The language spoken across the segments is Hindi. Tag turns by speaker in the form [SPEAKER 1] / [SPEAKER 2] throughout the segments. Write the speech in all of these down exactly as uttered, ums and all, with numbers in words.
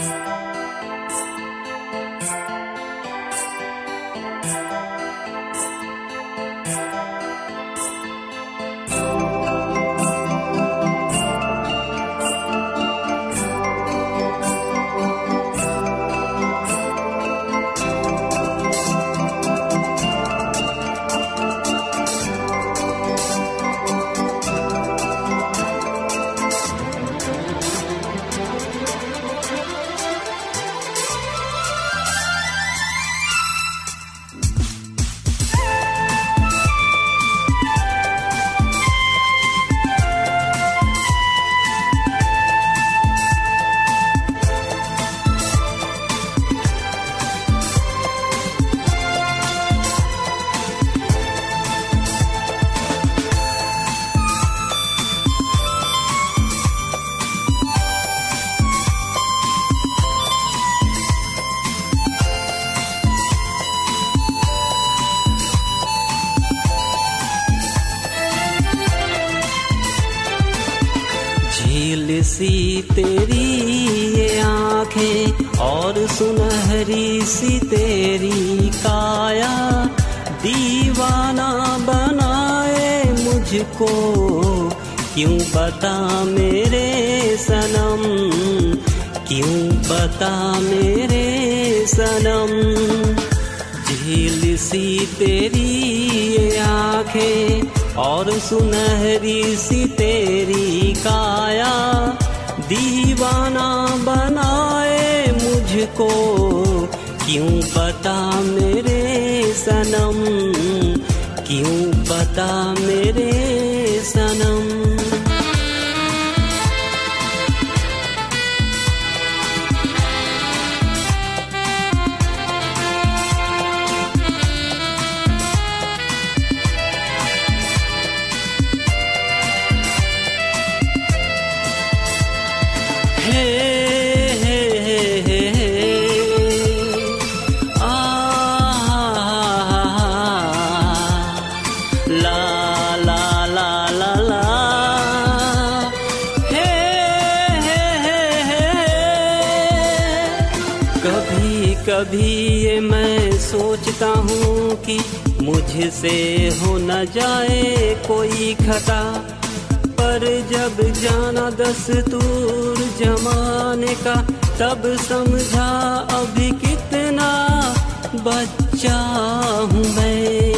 [SPEAKER 1] सी तेरी ये आंखें और सुनहरी सी तेरी काया, दीवाना बनाए मुझको क्यों बता मेरे सनम, क्यों बता मेरे सनम। झील सी तेरी ये आंखें और सुनहरी सी तेरी काया, दीवाना बनाए मुझको क्यों बता मेरे सनम, क्यों बता मेरे सनम। कभी ये मैं सोचता हूँ कि मुझसे हो न जाए कोई खता, पर जब जाना दस्तूर जमाने का तब समझा अभी कितना बच्चा हूँ मैं।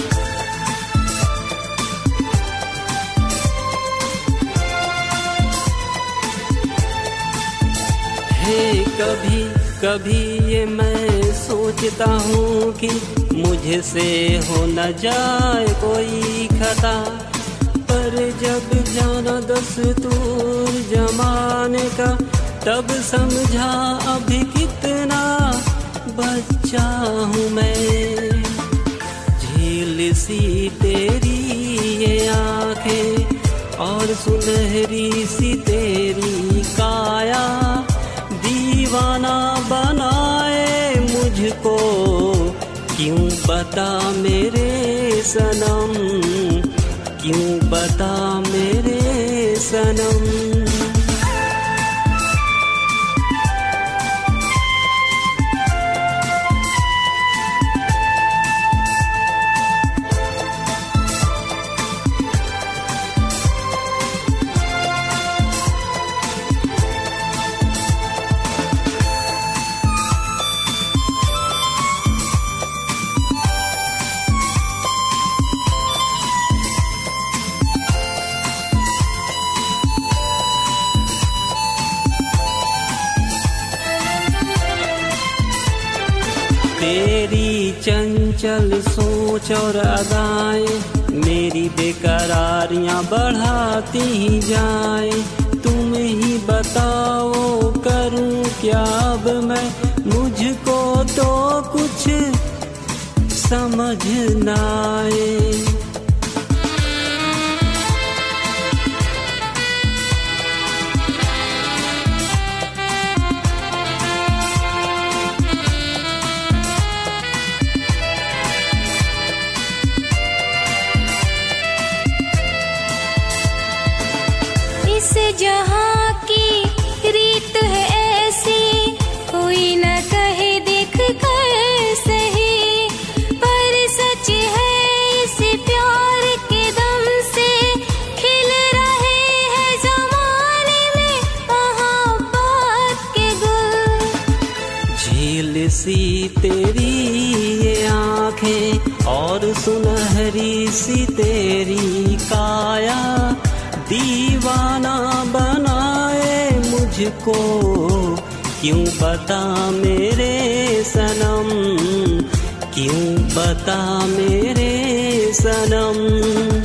[SPEAKER 1] हे कभी कभी ये मैं सोचता हूँ कि मुझसे हो न जाए कोई खता, पर जब जाना दस्तूर जमाने का तब समझा अभी कितना बच्चा हूँ मैं। झील सी तेरी ये आंखें और सुनहरी सी तेरी काया, दीवाना बनाए मुझको क्यों बता मेरे सनम, क्यों बता मेरे सनम। तेरी चंचल सोच और अदाएं मेरी बेकरारियां बढ़ाती ही जाएं। तुम ही बताओ करूं क्या अब मैं, मुझको तो कुछ समझ न आए।
[SPEAKER 2] जहाँ की रीत है ऐसी
[SPEAKER 1] सुनहरी सी तेरी काया दीवाना बनाए मुझको। क्यों बता मेरे सनम, क्यों बता मेरे सनम।